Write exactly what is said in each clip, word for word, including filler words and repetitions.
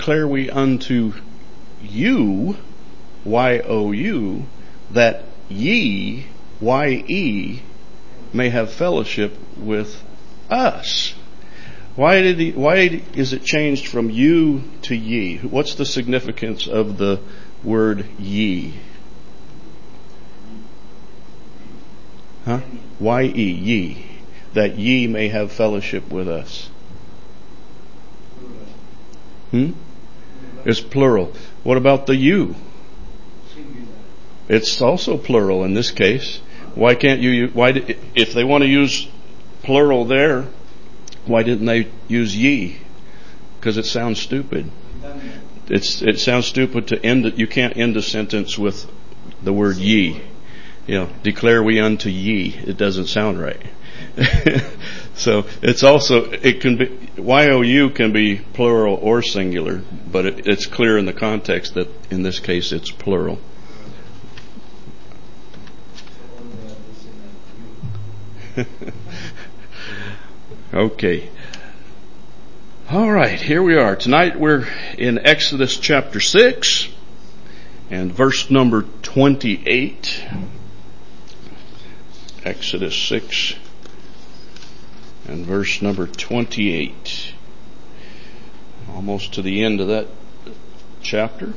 declare we unto you, Y O U, that ye, Y E, may have fellowship with us. Why did he, why is it changed from you to ye? What's the significance of the word ye? Huh? Y E, ye. That ye may have fellowship with us. Hmm? It's plural. What about the you? It's also plural in this case. Why can't you, why, if they want to use plural there, why didn't they use ye? Because it sounds stupid. It's, it sounds stupid to end it. You can't end a sentence with the word ye. You know, declare we unto ye. It doesn't sound right. So it's also, it can be, Y O U can be plural or singular, but it, it's clear in the context that in this case it's plural. Okay. All right, here we are. Tonight we're in Exodus chapter six and verse number twenty-eight. Exodus six and verse number twenty-eight. Almost to the end of that chapter.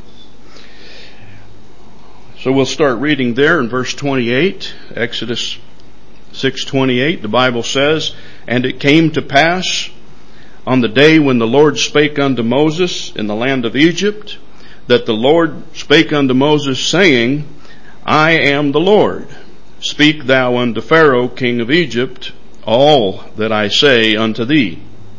So we'll start reading there in verse twenty-eight. Exodus six twenty-eight. The Bible says, "And it came to pass on the day when the Lord spake unto Moses in the land of Egypt, that the Lord spake unto Moses, saying, I am the Lord. Speak thou unto Pharaoh, king of Egypt, all that I say unto thee."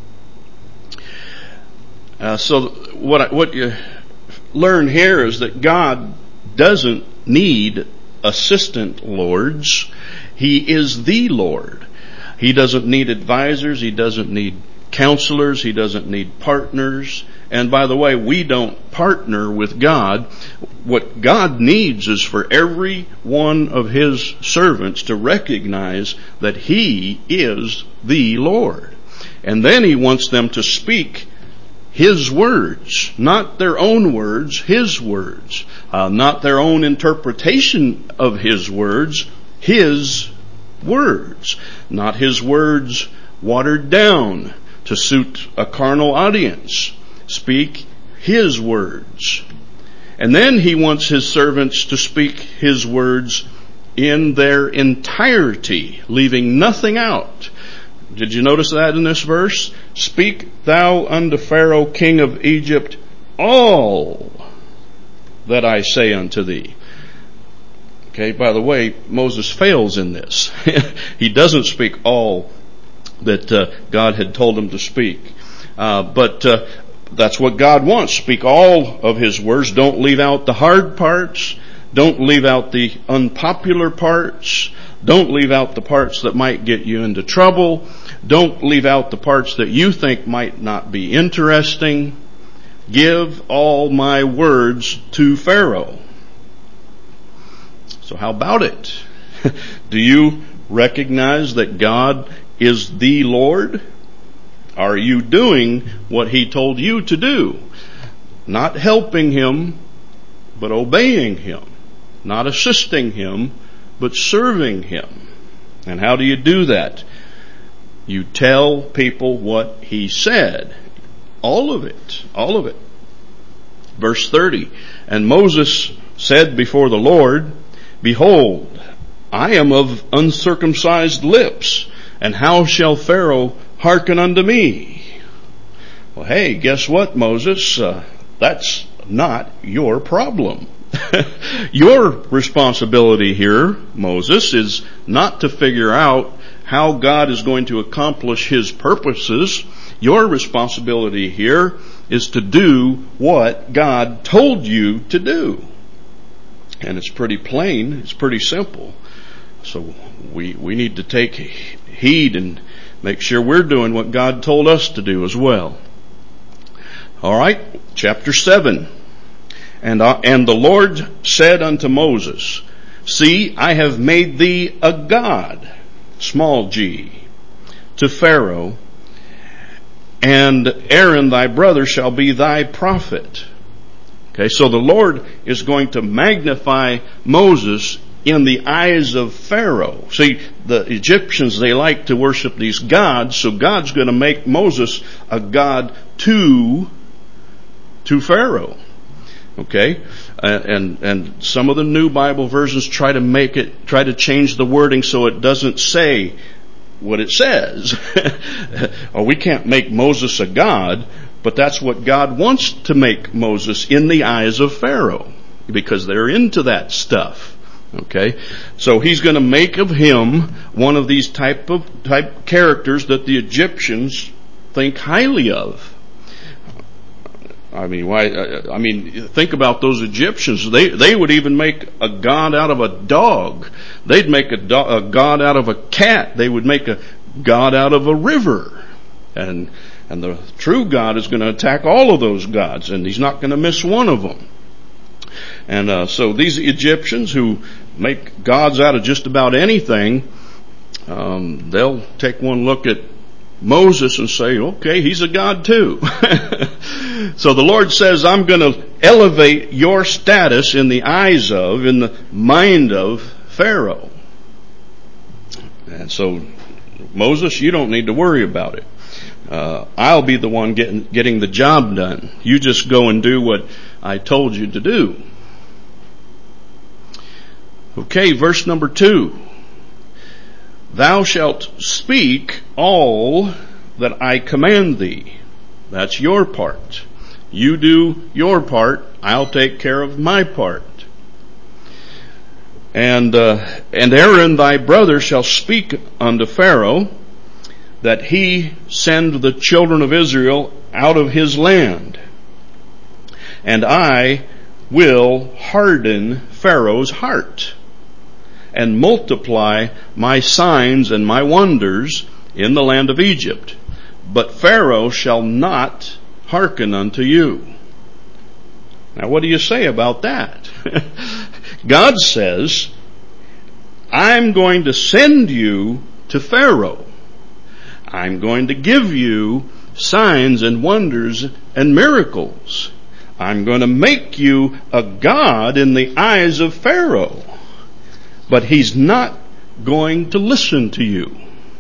Uh, so what I, what you learn here is that God doesn't need assistant lords. He is the Lord. He doesn't need advisors. He doesn't need counselors. He doesn't need partners. And by the way, we don't partner with God. What God needs is for every one of His servants to recognize that He is the Lord. And then He wants them to speak His words, not their own words, His words. Uh, not their own interpretation of His words, His words. Not His words watered down to suit a carnal audience. Speak His words. And then He wants His servants to speak His words in their entirety, leaving nothing out. Did you notice that in this verse? Speak thou unto Pharaoh, king of Egypt, all that I say unto thee. Okay, by the way, Moses fails in this. He doesn't speak all that uh, God had told him to speak. Uh, but uh, that's what God wants. Speak all of His words. Don't leave out the hard parts. Don't leave out the unpopular parts. Don't leave out the parts that might get you into trouble. Don't leave out the parts that you think might not be interesting. Give all my words to Pharaoh. So how about it? Do you recognize that God is the Lord? Are you doing what He told you to do? Not helping Him, but obeying Him. Not assisting Him, but serving Him. And how do you do that? You tell people what He said. All of it. All of it. Verse thirty. "And Moses said before the Lord, Behold, I am of uncircumcised lips, and how shall Pharaoh hearken unto me?" Well, hey, guess what, Moses? Uh, that's not your problem. Your responsibility here, Moses, is not to figure out how God is going to accomplish His purposes. Your responsibility here is to do what God told you to do. And it's pretty plain. It's pretty simple. So we, we need to take heed and make sure we're doing what God told us to do as well. All right. Chapter seven. And, uh, and the Lord said unto Moses, See, I have made thee a god, small g, to Pharaoh, and Aaron thy brother shall be thy prophet. Okay, so the Lord is going to magnify Moses in the eyes of Pharaoh. See, the Egyptians, they like to worship these gods, so God's going to make Moses a god to, to Pharaoh. Okay? Uh, and, and some of the new Bible versions try to make it, try to change the wording so it doesn't say what it says. Oh, we can't make Moses a god, but that's what God wants to make Moses in the eyes of Pharaoh, because they're into that stuff. Okay, so he's going to make of him one of these type of type characters that the Egyptians think highly of. I mean, why? I mean, think about those Egyptians. They they would even make a god out of a dog. They'd make a, do, a god out of a cat. They would make a god out of a river. And and the true God is going to attack all of those gods, and he's not going to miss one of them. And uh, so these Egyptians who make gods out of just about anything, um, they'll take one look at Moses and say, okay, he's a god too. So the Lord says, I'm going to elevate your status in the eyes of, in the mind of Pharaoh. And so, Moses, you don't need to worry about it. Uh, I'll be the one getting, getting the job done. You just go and do what I told you to do. Okay, verse number two. Thou shalt speak all that I command thee. That's your part. You do your part. I'll take care of my part. And, uh, and Aaron thy brother shall speak unto Pharaoh, that he send the children of Israel out of his land. And I will harden Pharaoh's heart, and multiply my signs and my wonders in the land of Egypt. But Pharaoh shall not hearken unto you. Now what do you say about that? God says, I'm going to send you to Pharaoh. I'm going to give you signs and wonders and miracles. I'm going to make you a god in the eyes of Pharaoh. But he's not going to listen to you.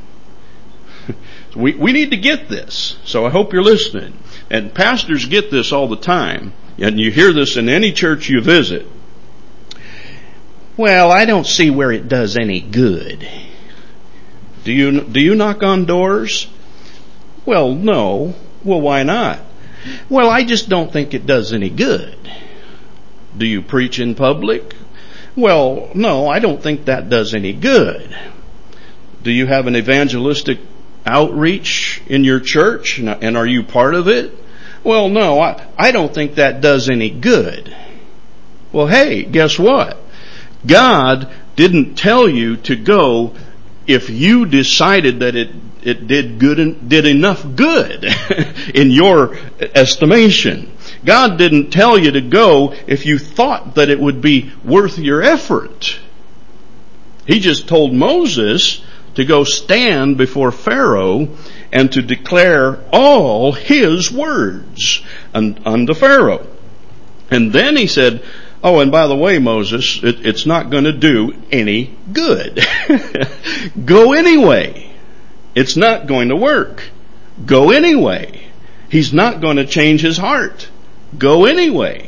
we, we need to get this. So I hope you're listening. And pastors get this all the time. And you hear this in any church you visit. Well, I don't see where it does any good. Do you, do you knock on doors? Well, no. Well, why not? Well, I just don't think it does any good. Do you preach in public? Well, no, I don't think that does any good. Do you have an evangelistic outreach in your church, and are you part of it? Well, no, I, I don't think that does any good. Well, hey, guess what? God didn't tell you to go if you decided that it it did good and did enough good in your estimation. God didn't tell you to go if you thought that it would be worth your effort. He just told Moses to go stand before Pharaoh and to declare all his words unto Pharaoh. And then he said, oh, and by the way, Moses, it, it's not going to do any good. Go anyway. It's not going to work. Go anyway. He's not going to change his heart. Go anyway.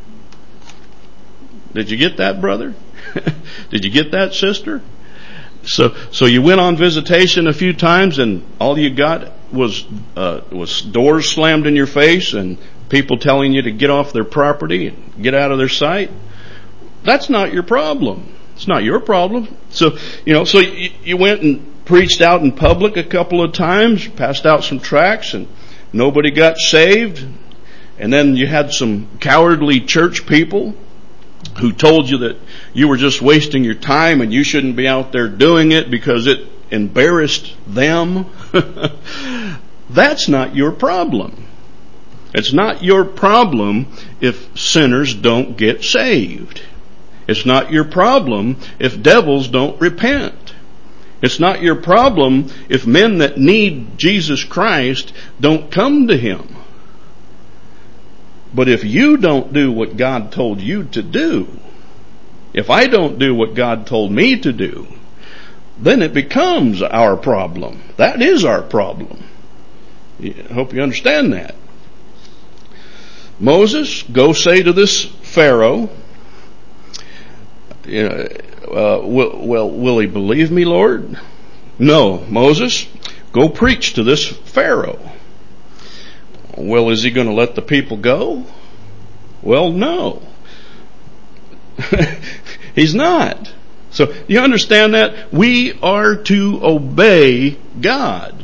Did you get that, brother? Did you get that, sister? So, so you went on visitation a few times, and all you got was uh, was doors slammed in your face and people telling you to get off their property and get out of their sight. That's not your problem. It's not your problem. So, you know, so you, you went and preached out in public a couple of times, passed out some tracts, and nobody got saved. And then you had some cowardly church people who told you that you were just wasting your time and you shouldn't be out there doing it because it embarrassed them. That's not your problem. It's not your problem if sinners don't get saved. It's not your problem if devils don't repent. It's not your problem if men that need Jesus Christ don't come to Him. But if you don't do what God told you to do, if I don't do what God told me to do, then it becomes our problem. That is our problem. I hope you understand that. Moses, go say to this Pharaoh, you know, uh, will, well, will he believe me, Lord? No. Moses, go preach to this Pharaoh. Well, is he going to let the people go? Well, no. He's not. So, you understand that? We are to obey God.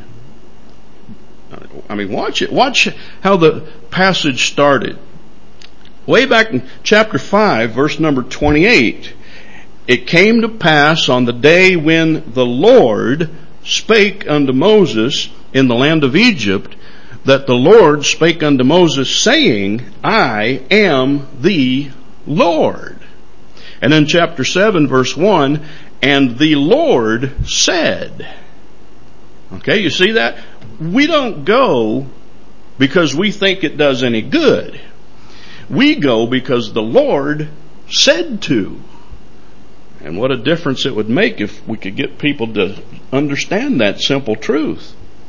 I mean, watch it. Watch how the passage started. Way back in chapter five, verse number twenty-eight. It came to pass on the day when the Lord spake unto Moses in the land of Egypt, that the Lord spake unto Moses, saying, I am the Lord. And then chapter seven, verse one, and the Lord said. Okay, you see that? We don't go because we think it does any good. We go because the Lord said to. And what a difference it would make if we could get people to understand that simple truth.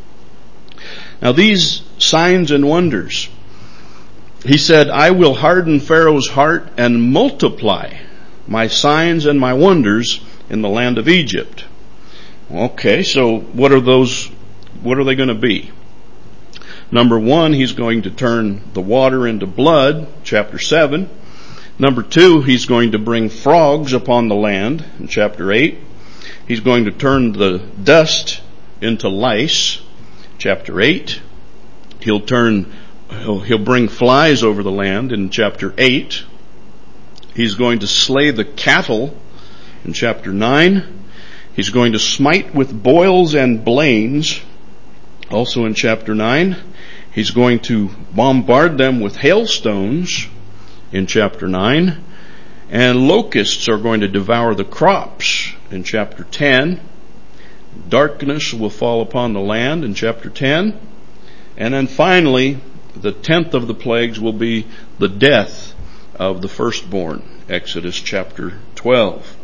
Now these signs and wonders, he said, I will harden Pharaoh's heart and multiply my signs and my wonders in the land of Egypt. Okay, so what are those, what are they going to be? Number one, he's going to turn the water into blood, chapter seven. Number two, he's going to bring frogs upon the land in chapter eight. He's going to turn the dust into lice, chapter eight. He'll turn, he'll, he'll bring flies over the land in chapter eight. He's going to slay the cattle in chapter nine. He's going to smite with boils and blains, also in chapter nine. He's going to bombard them with hailstones in chapter nine. And locusts are going to devour the crops in chapter ten. Darkness will fall upon the land in chapter ten. And then finally, the tenth of the plagues will be the death of the firstborn, Exodus chapter twelve.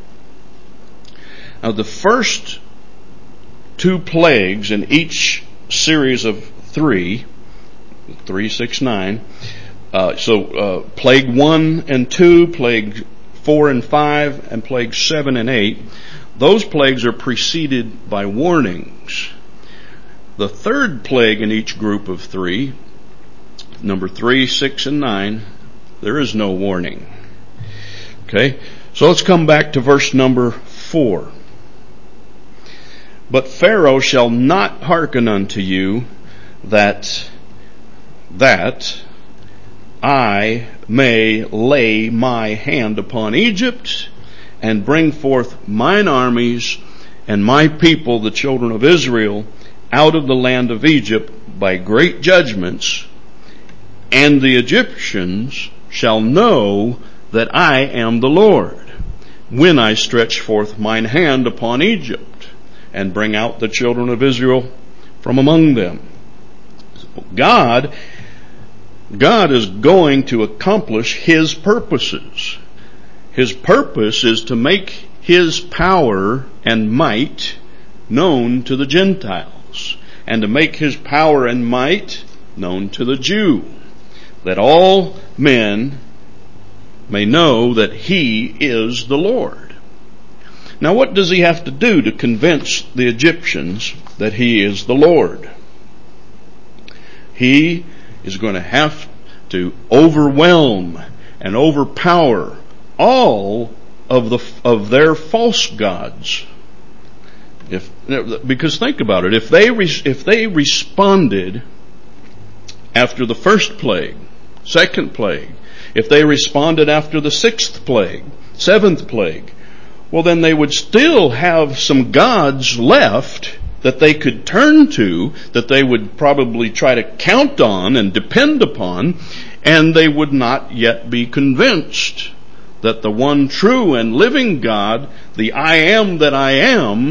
Now the first two plagues in each series of three, three, six, nine, uh, so uh, plague one and two, plague four and five, and plague seven and eight, those plagues are preceded by warnings. The third plague in each group of three, number three, six, and nine, there is no warning. Okay, so let's come back to verse number four. But Pharaoh shall not hearken unto you, that, that I may lay my hand upon Egypt, and bring forth mine armies and my people, the children of Israel, out of the land of Egypt by great judgments, and the Egyptians shall know that I am the Lord, when I stretch forth mine hand upon Egypt, and bring out the children of Israel from among them. God, God is going to accomplish His purposes. His purpose is to make His power and might known to the Gentiles, and to make His power and might known to the Jew, that all men may know that He is the Lord. Now what does He have to do to convince the Egyptians that He is the Lord? He is going to have to overwhelm and overpower all of the of their false gods. If because think about it, if they if they responded after the first plague, second plague, if they responded after the sixth plague, seventh plague, well then they would still have some gods left that they could turn to, that they would probably try to count on and depend upon, and they would not yet be convinced that the one true and living God, the I am that I am,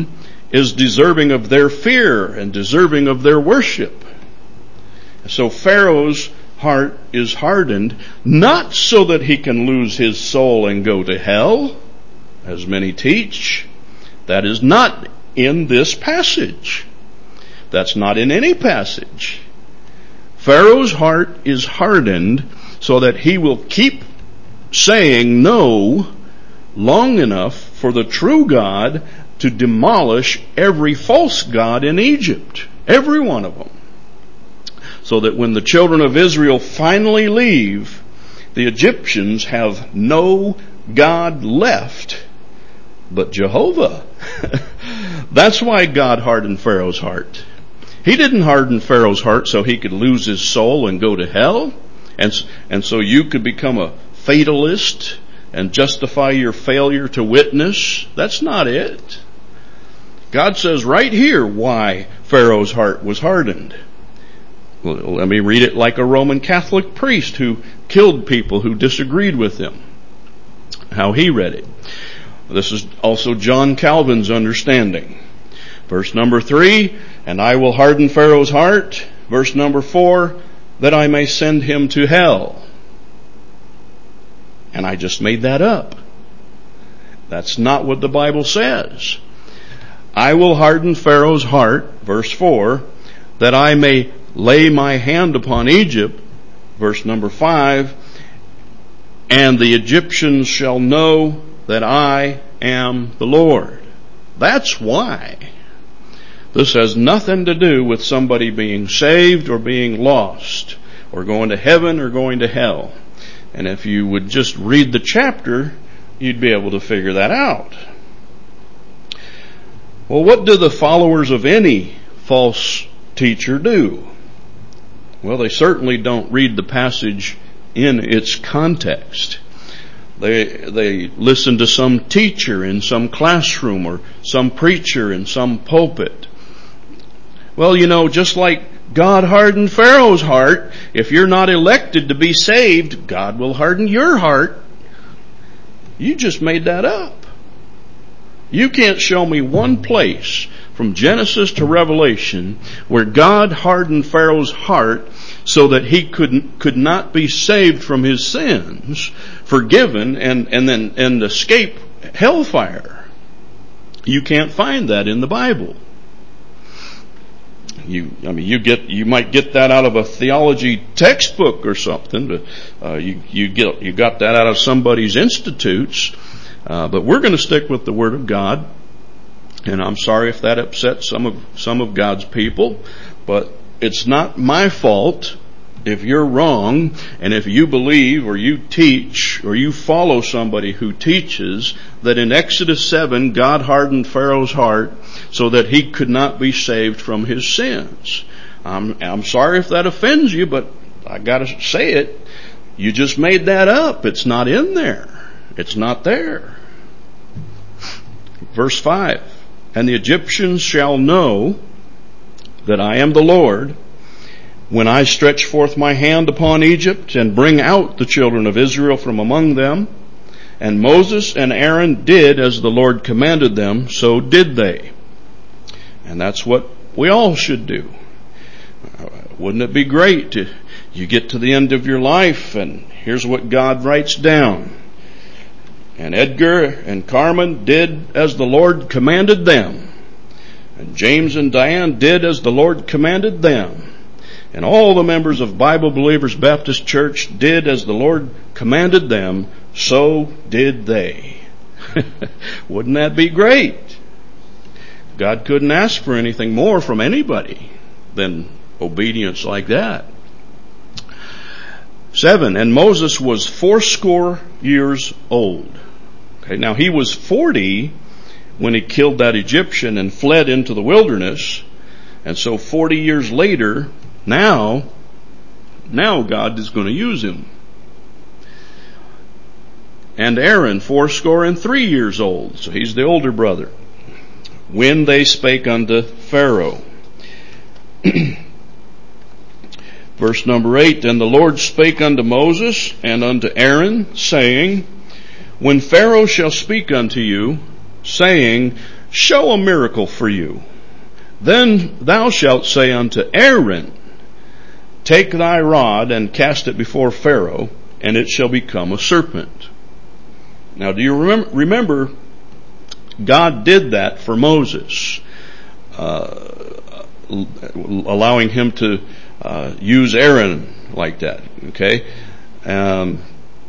is deserving of their fear and deserving of their worship. So Pharaoh's heart is hardened, not so that he can lose his soul and go to hell, as many teach. That is not in this passage. That's not in any passage. Pharaoh's heart is hardened so that he will keep saying no long enough for the true God to demolish every false god in Egypt. Every one of them. So that when the children of Israel finally leave, the Egyptians have no God left but Jehovah. That's why God hardened Pharaoh's heart. He didn't harden Pharaoh's heart so he could lose his soul and go to hell, and, and so you could become a fatalist and justify your failure to witness. That's not it. God says right here why Pharaoh's heart was hardened. Well, let me read it like a Roman Catholic priest who killed people who disagreed with him. How he read it. This is also John Calvin's understanding. Verse number three, and I will harden Pharaoh's heart. Verse number four, that I may send him to hell. And I just made that up. That's not what the Bible says. I will harden Pharaoh's heart, verse four, that I may lay my hand upon Egypt, verse number five, and the Egyptians shall know that I am the Lord. That's why. This has nothing to do with somebody being saved or being lost, or going to heaven or going to hell. And if you would just read the chapter, you'd be able to figure that out. Well, what do the followers of any false teacher do? Well, they certainly don't read the passage in its context. They, they listen to some teacher in some classroom or some preacher in some pulpit. Well, you know, just like God hardened Pharaoh's heart, if you're not elected to be saved, God will harden your heart. You just made that up. You can't show me one place from Genesis to Revelation where God hardened Pharaoh's heart so that he couldn't, could not be saved from his sins, forgiven, and, and then, and escape hellfire. You can't find that in the Bible. You, I mean, you get, you might get that out of a theology textbook or something, but, uh, you, you get, you got that out of somebody's institutes. Uh, but we're going to stick with the Word of God. And I'm sorry if that upsets some of, some of God's people, but it's not my fault if you're wrong, and if you believe or you teach or you follow somebody who teaches that in Exodus seven God hardened Pharaoh's heart so that he could not be saved from his sins. I'm, I'm sorry if that offends you, but I gotta say it. You just made that up. It's not in there. It's not there. Verse five, and the Egyptians shall know that I am the Lord when I stretch forth my hand upon Egypt and bring out the children of Israel from among them. And Moses and Aaron did as the Lord commanded them, so did they. And that's what we all should do. Wouldn't it be great to, you get to the end of your life and here's what God writes down. And Edgar and Carmen did as the Lord commanded them. And James and Diane did as the Lord commanded them. And all the members of Bible Believers Baptist Church did as the Lord commanded them, so did they. Wouldn't that be great? God couldn't ask for anything more from anybody than obedience like that. Seven, and Moses was fourscore years old. Okay, now he was forty when he killed that Egyptian and fled into the wilderness. And so forty years later, now, now God is going to use him. And Aaron, fourscore and three years old. So he's the older brother. When they spake unto Pharaoh. Verse number eight, and the Lord spake unto Moses and unto Aaron, saying, when Pharaoh shall speak unto you, saying, show a miracle for you. Then thou shalt say unto Aaron, take thy rod and cast it before Pharaoh, and it shall become a serpent. Now, do you remember, remember God did that for Moses, uh, allowing him to uh, use Aaron like that, okay? Um,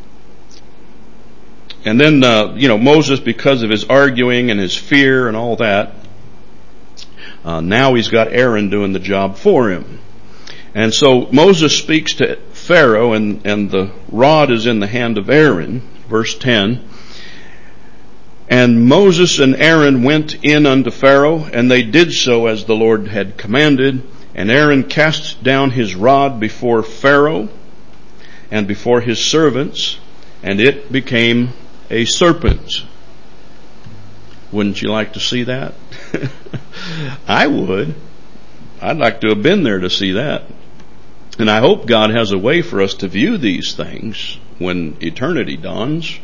and then, uh, you know, Moses, because of his arguing and his fear and all that, uh, now he's got Aaron doing the job for him. And so Moses speaks to Pharaoh, and, and the rod is in the hand of Aaron, verse ten. And Moses and Aaron went in unto Pharaoh, and they did so as the Lord had commanded. And Aaron cast down his rod before Pharaoh and before his servants, and it became a serpent. Wouldn't you like to see that? I would. I'd like to have been there to see that. And I hope God has a way for us to view these things when eternity dawns.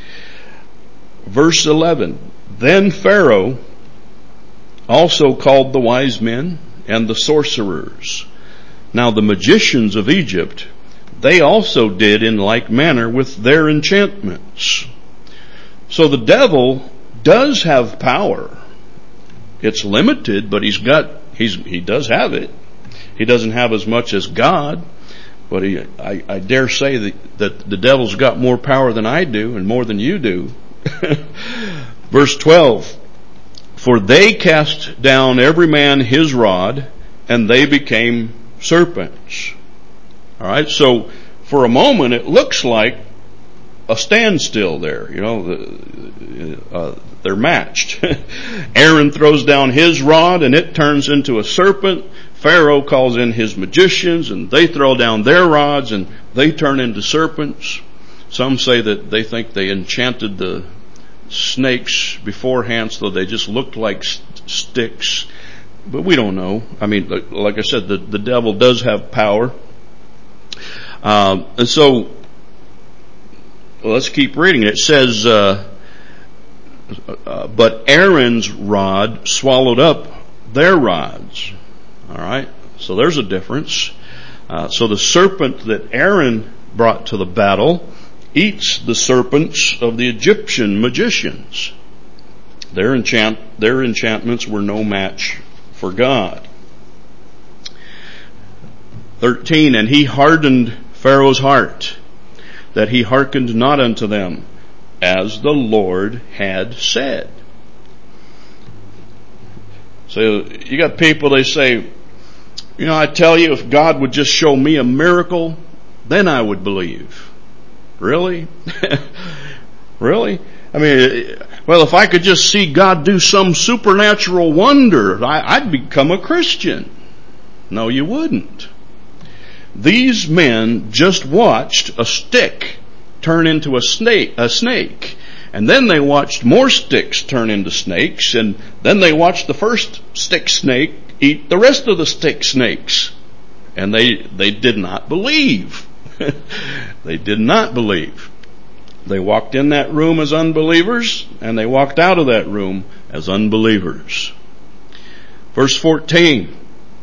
Verse eleven, then Pharaoh also called the wise men and the sorcerers. Now the magicians of Egypt, they also did in like manner with their enchantments. So the devil does have power. It's limited, but he's got, he's, he does have it. He doesn't have as much as God, but he, I, I dare say that, that the devil's got more power than I do and more than you do. Verse twelve, for they cast down every man his rod, and they became serpents. Alright, so for a moment it looks like a standstill there. You know, the, uh, they're matched. Aaron throws down his rod and it turns into a serpent. Pharaoh calls in his magicians and they throw down their rods and they turn into serpents. Some say that they think they enchanted the snakes beforehand so they just looked like st- sticks. But we don't know. I mean, like I said, the, the devil does have power. Um, and so, well, let's keep reading. It says, uh, uh, but Aaron's rod swallowed up their rods. All right. So there's a difference. Uh, so the serpent that Aaron brought to the battle eats the serpents of the Egyptian magicians. Their enchant, their enchantments were no match for God. thirteen, and he hardened Pharaoh's heart, that he hearkened not unto them, as the Lord had said. So you got people, they say, you know, I tell you, if God would just show me a miracle, then I would believe. Really? Really? I mean, well, if I could just see God do some supernatural wonder, I, I'd become a Christian. No, you wouldn't. These men just watched a stick turn into a snake, a snake. And then they watched more sticks turn into snakes, and then they watched the first stick snake eat the rest of the stick snakes. And they, they did not believe. They did not believe. They walked in that room as unbelievers, and they walked out of that room as unbelievers. Verse fourteen.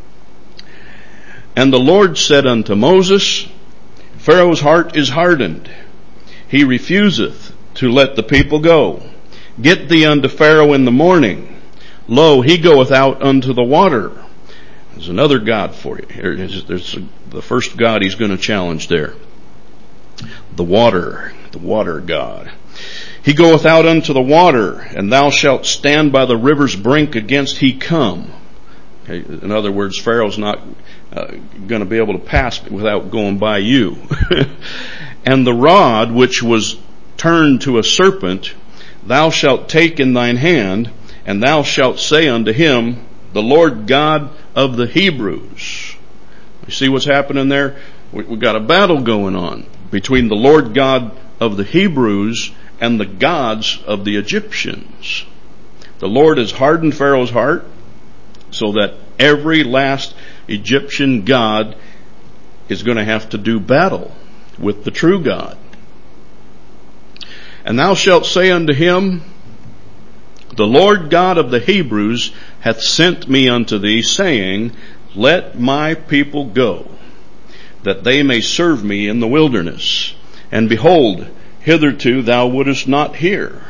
And the Lord said unto Moses, Pharaoh's heart is hardened. He refuseth to let the people go. Get thee unto Pharaoh in the morning. Lo, he goeth out unto the water. There's another God for you. There's, there's the first God he's going to challenge there. The water, the water God. He goeth out unto the water, and thou shalt stand by the river's brink against he come. Okay, in other words, Pharaoh's not uh, going to be able to pass without going by you. And the rod which was turned to a serpent, thou shalt take in thine hand, and thou shalt say unto him, the Lord God of the Hebrews. You see what's happening there? We, we've got a battle going on between the Lord God of the Hebrews and the gods of the Egyptians. The Lord has hardened Pharaoh's heart so that every last Egyptian god is going to have to do battle with the true God. And thou shalt say unto him, The Lord God of the Hebrews hath sent me unto thee, saying, Let my people go, that they may serve me in the wilderness. And behold, hitherto thou wouldest not hear.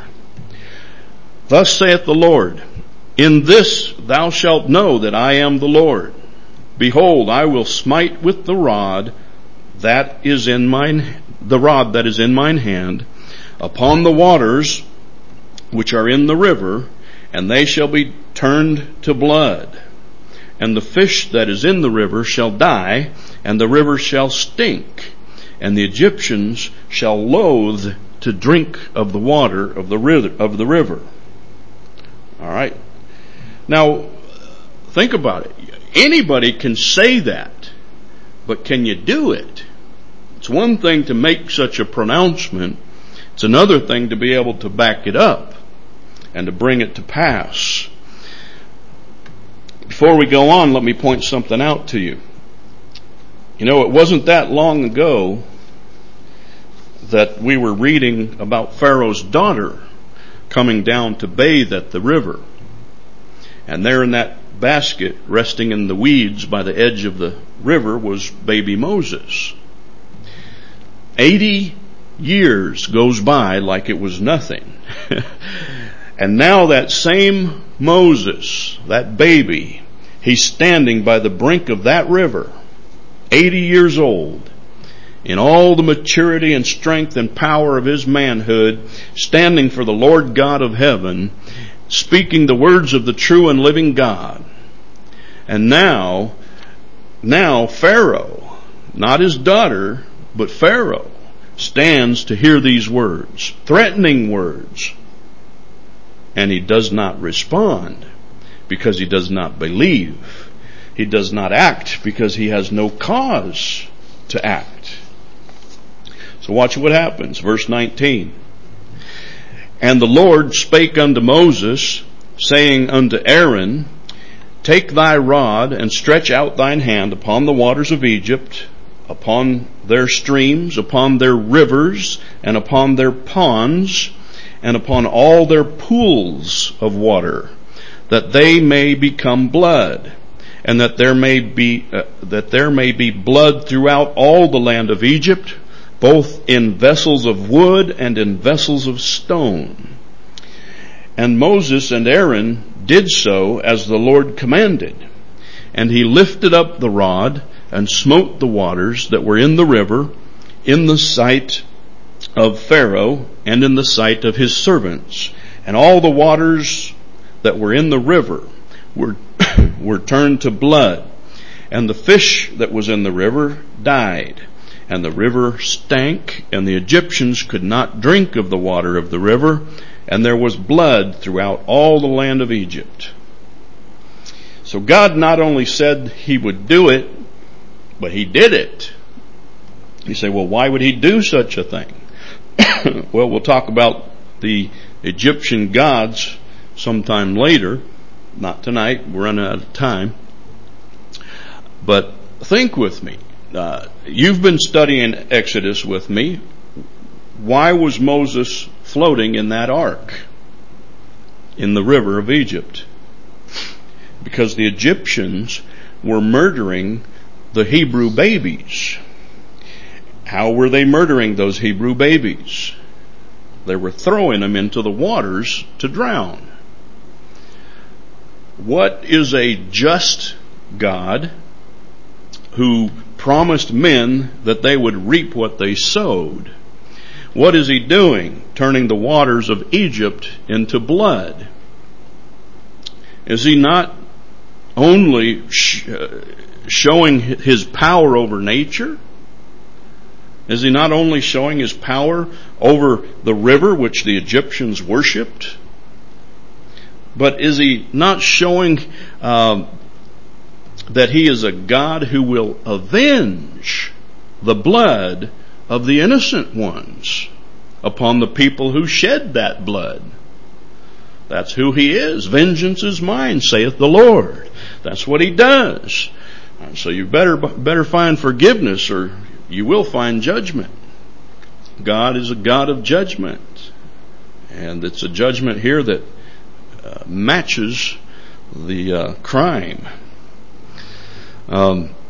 Thus saith the Lord, In this thou shalt know that I am the Lord. Behold, I will smite with the rod that is in mine, the rod that is in mine hand, upon the waters which are in the river, and they shall be turned to blood. And the fish that is in the river shall die, and the river shall stink, and the Egyptians shall loathe to drink of the water of the river. Of the river. All right. Now, think about it. Anybody can say that, but can you do it? It's one thing to make such a pronouncement. It's another thing to be able to back it up and to bring it to pass. Before we go on, let me point something out to you. You know, it wasn't that long ago that we were reading about Pharaoh's daughter coming down to bathe at the river. And there in that basket, resting in the weeds by the edge of the river, was baby Moses. Eighty years goes by like it was nothing. And now that same Moses, that baby, he's standing by the brink of that river, eighty years old, in all the maturity and strength and power of his manhood, standing for the Lord God of heaven, speaking the words of the true and living God. And now, now Pharaoh, not his daughter, but Pharaoh, stands to hear these words, threatening words. And he does not respond because he does not believe. He does not act because he has no cause to act. So watch what happens. Verse nineteen. And the Lord spake unto Moses, saying unto Aaron, Take thy rod and stretch out thine hand upon the waters of Egypt, upon their streams, upon their rivers, and upon their ponds, and upon all their pools of water, that they may become blood, and that there may be uh, that there may be blood throughout all the land of Egypt, both in vessels of wood and in vessels of stone. And Moses and Aaron did so as the Lord commanded. And he lifted up the rod and smote the waters that were in the river in the sight of Pharaoh and in the sight of his servants. And all the waters that were in the river were, were turned to blood. And the fish that was in the river died. And the river stank, and the Egyptians could not drink of the water of the river, and there was blood throughout all the land of Egypt. So God not only said he would do it, but he did it. You say, well, why would he do such a thing? Well, we'll talk about the Egyptian gods sometime later. Not tonight, we're running out of time. But think with me. Uh, you've been studying Exodus with me. Why was Moses floating in that ark in the river of Egypt? Because the Egyptians were murdering the Hebrew babies. How were they murdering those Hebrew babies? They were throwing them into the waters to drown. What is a just God who promised men that they would reap what they sowed? What is he doing? Turning the waters of Egypt into blood. Is he not only sh- uh, showing his power over nature? Is he not only showing his power over the river which the Egyptians worshipped? But is he not showing uh, that he is a God who will avenge the blood of the innocent ones upon the people who shed that blood? That's who he is. Vengeance is mine, saith the Lord. That's what he does. So you better better find forgiveness, or you will find judgment. God is a God of judgment. And it's a judgment here that uh, matches the uh, crime. Um,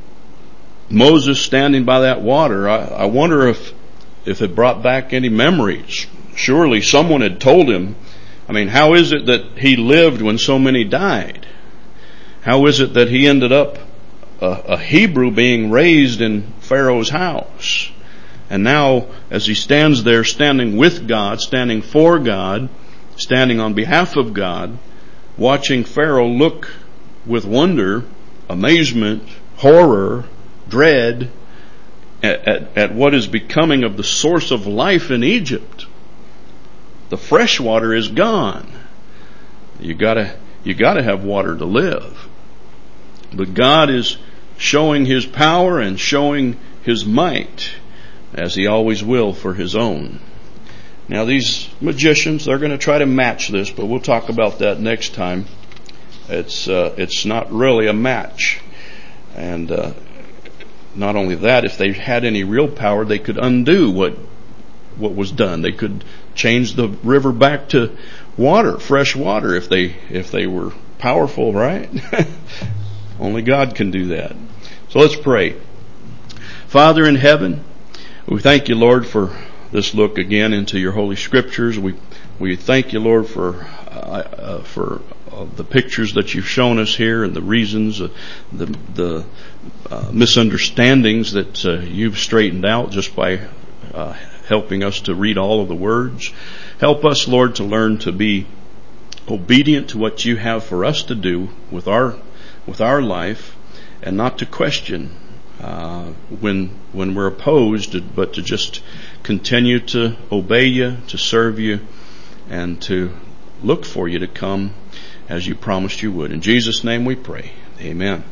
Moses standing by that water, I, I wonder if if it brought back any memories. Surely someone had told him. I mean, how is it that he lived when so many died? How is it that he ended up a, a Hebrew being raised in Pharaoh's house? And now, as he stands there, standing with God, standing for God, standing on behalf of God, watching Pharaoh look with wonder, amazement, horror, dread at, at, at what is becoming of the source of life in Egypt. The fresh water is gone. You gotta, you gotta have water to live. But God is showing His power and showing His might, as He always will for His own. Now these magicians, they're going to try to match this, but we'll talk about that next time. It's uh, it's not really a match. And uh, not only that, if they had any real power, they could undo what what was done. They could change the river back to water, fresh water, if they if they were powerful, right? Only God can do that. So let's pray. Father in heaven, we thank you, Lord, for this look again into your holy scriptures. We we thank you, Lord, for uh, uh, for uh, the pictures that you've shown us here and the reasons, uh, the the uh, misunderstandings that uh, you've straightened out just by uh, helping us to read all of the words. Help us, Lord, to learn to be obedient to what you have for us to do with our with our life, and not to question uh, when when we're opposed, but to just continue to obey you, to serve you, and to look for you to come as you promised you would. In Jesus' name we pray. Amen.